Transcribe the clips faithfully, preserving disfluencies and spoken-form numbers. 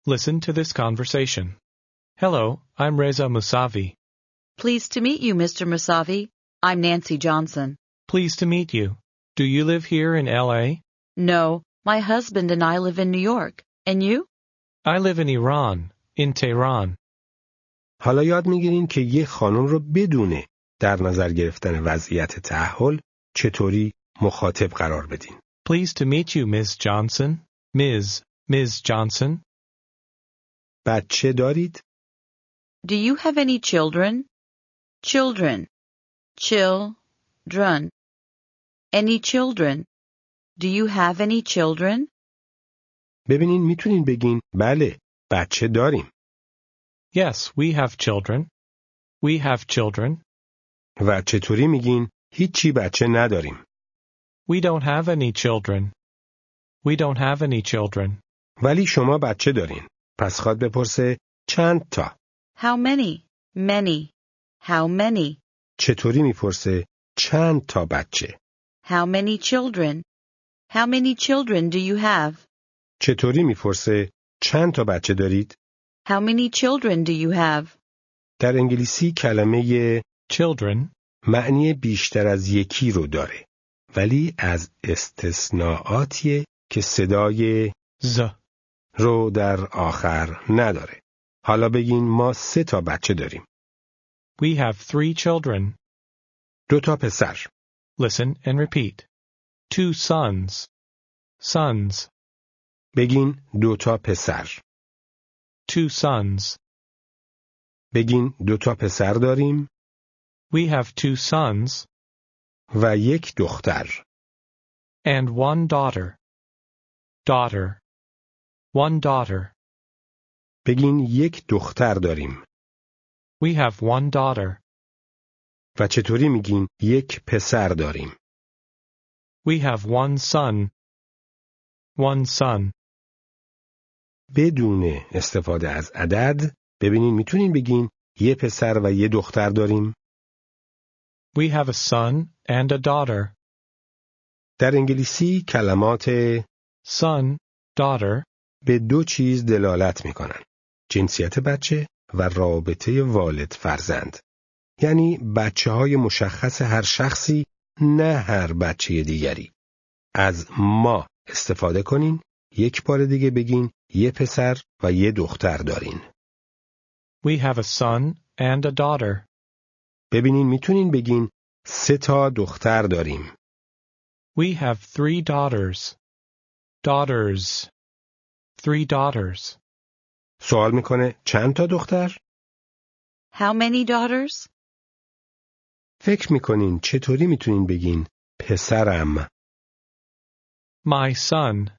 Listen to this conversation. Hello, I'm Reza Musavi. Pleased to meet you, Mister Musavi. I'm Nancy Johnson. Pleased to meet you. Do you live here in L A? No, my husband and I live in New York. And you? I live in Iran, in Tehran. حالا یاد میگیرین که یک خانم رو بدون در نظر گرفتن وضعیت تأهل چطوری مخاطب قرار بدین. Pleased to meet you, Miss Johnson. Miz Miz Johnson. بچه دارید؟ Do you have any children? Children. Children. Any children? Do you have any children? ببینین میتونین بگین بله بچه داریم. Yes, we have children. We have children. و چطوری میگین هیچی بچه نداریم. We don't have any children. We don't have any children. ولی شما بچه دارین. پس خواد بپرسه چند تا. How many? Many. How many? چطوری میپرسه چند تا بچه. How many children? How many children do you have? چطوری میپرسه چند تا بچه دارید. How many children do you have? در انگلیسی کلمه Children. معنی بیشتر از یکی رو داره. ولی از استثناءاتیه که صدای Z. رو در آخر نداره. حالا بگین ما سه تا بچه داریم. We have three children. دو تا پسر. Listen and repeat. Two sons. Sons. بگین دو تا پسر. Two sons. بگین دو تا پسر داریم We have two sons. و یک دختر. And one daughter. Daughter. One daughter. بگین یک دختر داریم. We have one daughter. و چطوری میگین یک پسر داریم. We have one son. One son. بدون استفاده از عدد ببینین میتونین بگین یه پسر و یه دختر داریم. We have a son and a daughter. در انگلیسی کلمات Son, daughter, به دو چیز دلالت میکنن. جنسیت بچه و رابطه والد فرزند. یعنی بچه های مشخص هر شخصی نه هر بچه دیگری. از ما استفاده کنین. یک بار دیگه بگین یه پسر و یه دختر دارین. We have a son and a daughter. ببینین میتونین بگین سه تا دختر داریم. We have three daughters. Daughters. Three daughters. سوال میکنه چند تا دختر؟ How many daughters? فکر میکنین چطوری میتونین بگین پسرم؟ My son.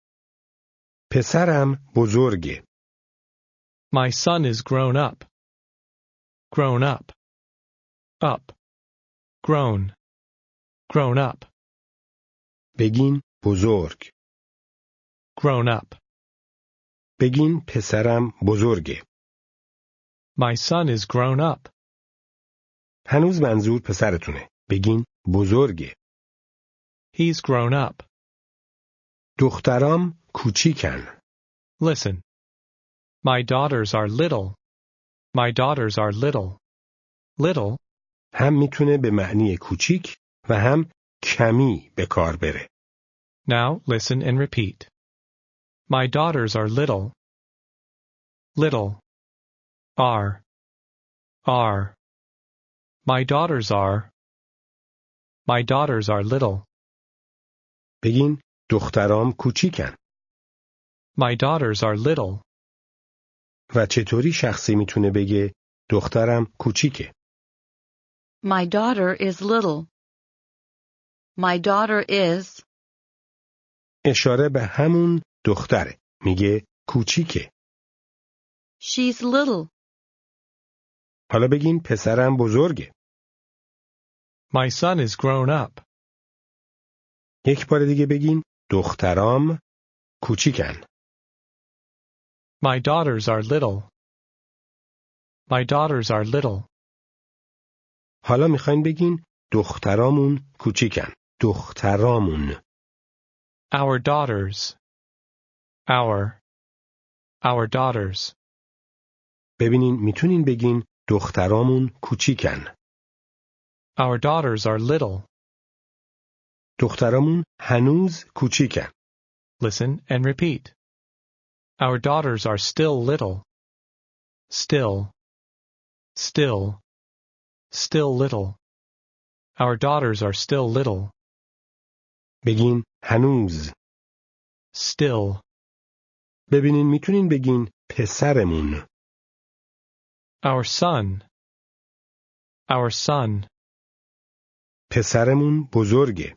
پسرم بزرگه. My son is grown up. Grown up. Up. Grown. Grown up. بگین بزرگ. Grown up. بگین پسرم بزرگه. My son is grown up. هنوز منظور پسرتونه. بگین بزرگه. He's grown up. دخترام کوچیکن. Listen. My daughters are little. My daughters are little. Little. هم میتونه به معنی کوچیک و هم کمی به کار بره. Now listen and repeat. My daughters are little. Little. Are. Are. My daughters are. My daughters are little. بگین دخترام کوچیکن. My daughters are little. و چطوری شخصی میتونه بگه دخترم کوچیکه؟ My daughter is little. My daughter is. اشاره به همون دختره. میگه کوچیکه. She's little. حالا بگین پسرم بزرگه. My son is grown up. یک بار دیگه بگین دخترام کوچیکن. My daughters are little. My daughters are little. حالا میخواین بگین دخترامون کوچیکن. دخترامون. Our daughters. Our. Our daughters. ببینین میتونین بگین دخترامون کوچیکن. Our daughters are little. دخترامون هنوز کوچیکن. Listen and repeat. Our daughters are still little. Still. Still. Still little. Our daughters are still little. بگین هنوز. Still. ببینین میتونین بگین پسرمون. Our son. Our son. پسرمون بزرگه.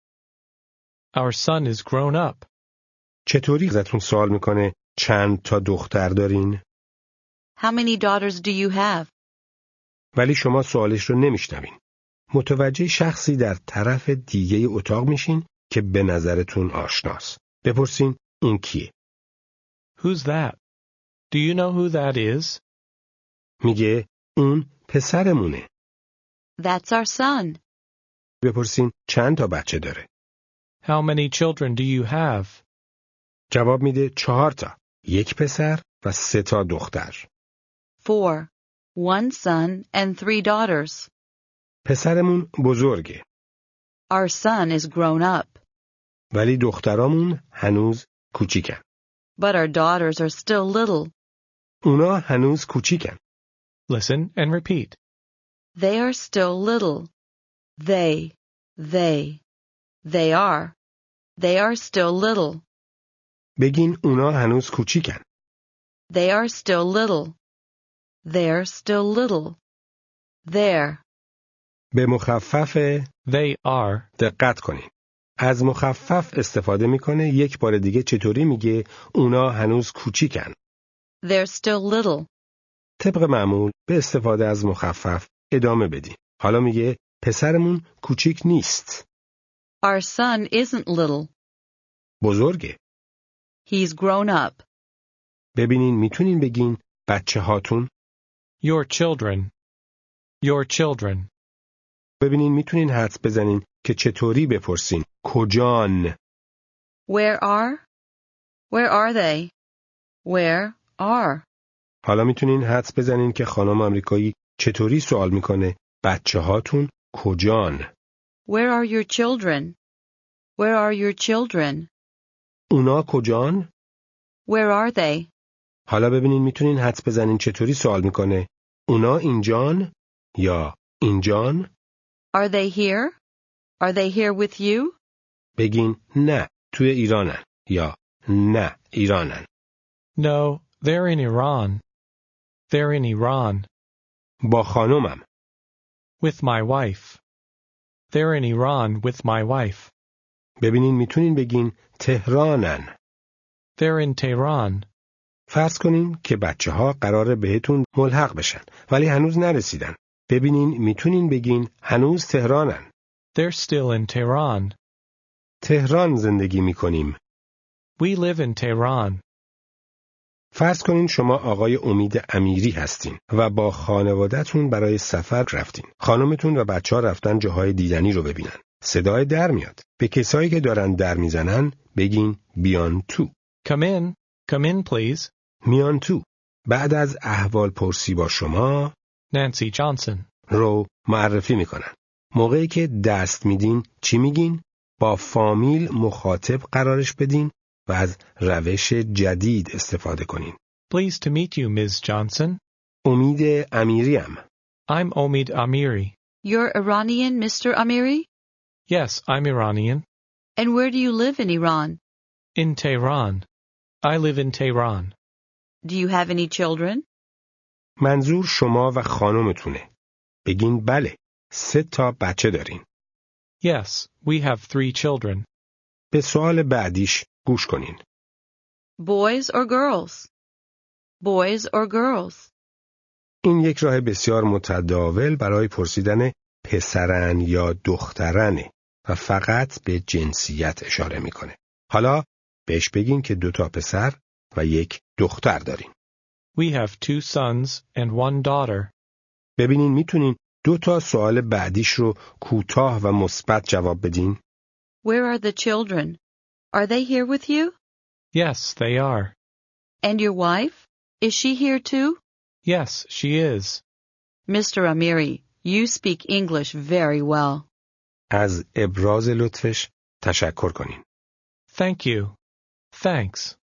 Our son is grown up. چطوری ازتون سوال میکنه چند تا دختر دارین؟ How many daughters do you have? ولی شما سوالش رو نمیشنوین. متوجه شخصی در طرف دیگه اتاق میشین که به نظرتون آشناست. بپرسین اون کیه؟ Who's that? Do you know who that is? میگه اون پسرمونه. That's our son. بپرسین چند تا بچه داره؟ How many children do you have? جواب میده چهار تا. یک پسر و سه تا دختر. Four. One son and three daughters. پسرمون بزرگه. Our son is grown up, ولی دخترامون هنوز کوچیکن. but our daughters are still little. اونا هنوز کوچیکن. Listen and repeat. They are still little. They, they, they are. They are still little. بگین اونا هنوز کوچیکن. They are still little. They're still little. There. به مخفف They are. دقت کنین. از مخفف استفاده میکنه یک بار دیگه چطوری میگه اونا هنوز کوچیکن. They're still little. طبق معمول به استفاده از مخفف ادامه بدیم. حالا میگه پسرمون کوچیک نیست. Our son isn't little. بزرگه. He's grown up. ببینین میتونین بگین بچه هاتون. Your children. Your children. ببینین میتونین حدس بزنین که چطوری بپرسین کجان. Where are? Where are they? Where are? حالا میتونین حدس بزنین که خانم آمریکایی چطوری سوال میکنه بچه هاتون کجان. Where are your children? Where are your children? اونا کجان؟ Where are they? حالا ببینین میتونین حدس بزنین چطوری سوال میکنه اونا اینجان یا اینجان. Are they here? Are they here with you? بگین نه توی ایرانن یا نه ایرانن. No, they're in Iran. They're in Iran. با خانومم. With my wife. They're in Iran with my wife. ببینین میتونین بگین تهرانن. They're in Tehran. فرض کنین که بچه ها قراره بهتون ملحق بشن ولی هنوز نرسیدن. ببینین میتونین بگین هنوز تهرانن. They're still in Tehran. تهران زندگی میکنیم. We live in Tehran. فرض کنین شما آقای امید امیری هستین و با خانواده‌تون برای سفر رفتین. خانمتون و بچه ها رفتن جاهای دیدنی رو ببینن. صدای در میاد. به کسایی که دارن در میزنن بگین بیان تو. Come in. Come in, please. میان تو. بعد از احوال پرسی با شما Nancy Johnson. رو معرفی میکنن. موقعی که دست میدین چی میگین؟ با فامیل مخاطب قرارش بدین و از روش جدید استفاده کنین. Pleased to meet you, Miz Johnson. امید امیریم. I'm Omid Amiri. You're Iranian, Mister Amiri? Yes, I'm Iranian. And where do you live in Iran? In Tehran. I live in Tehran. Do you have any children? منظور شما و خانمتونه. بگین بله. سه تا بچه دارین. Yes, we have three children. به سوال بعدیش گوش کنین. Boys or girls? Boys or girls? این یک راه بسیار متداول برای پرسیدن پسرن یا دخترنه و فقط به جنسیت اشاره میکنه. حالا بهش بگین که دو تا پسر و یک دختر دارین. We have two sons and one daughter. ببینین میتونین دو تا سوال بعدیش رو کوتاه و مثبت جواب بدین. Where are the children? Are they here with you? Yes, they are. And your wife? Is she here too? Yes, she is. Mister Amiri, you speak English very well. از ابراز لطفش تشکر کنین. Thank you. Thanks.